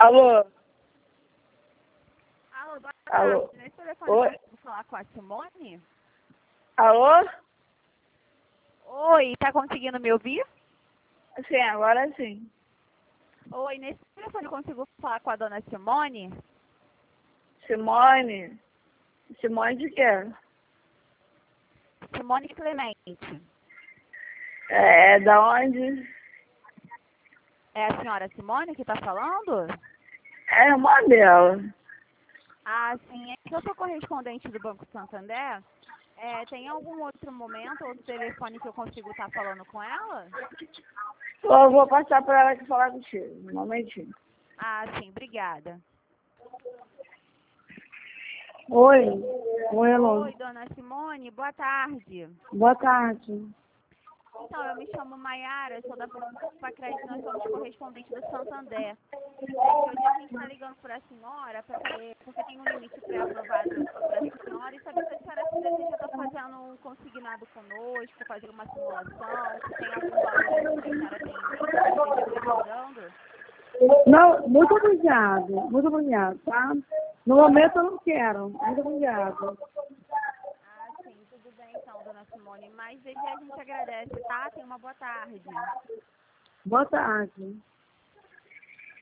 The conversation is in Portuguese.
Alô? Alô, boa Alô? tarde. Nesse telefone Oi? eu consigo falar com a Simone? Alô? Oi, tá conseguindo me ouvir? Sim, agora sim. Oi, nesse telefone eu consigo falar com a dona Simone? Simone? Simone de quê? Simone Clemente. É da onde? É a senhora Simone que tá falando? É irmã dela. Ah, sim. É que eu sou correspondente do Banco Santander. Tem algum outro momento ou telefone que eu consigo estar falando com ela? Eu vou passar para ela que falar contigo. Um momentinho. Ah, sim. Obrigada. Oi. Oi, Elô. Oi, dona Simone. Boa tarde. Boa tarde. Então, eu me chamo Maiara, sou da Crédito, nós somos correspondentes do Santander. Que hoje a gente está ligando para a senhora para saber, porque tem um limite pré-aprovado para a senhora, e saber se a senhora se deseja estar fazendo um consignado conosco, fazer uma simulação, se tem algum valor assim que a senhora tem em mente que esteja precisando. Não, muito obrigado. Muito obrigado, tá? No momento eu não quero. Muito obrigado. Ah, sim, tudo bem então, dona Simone, mas desde já a gente agradece, tá? Tenha uma boa tarde. Boa tarde.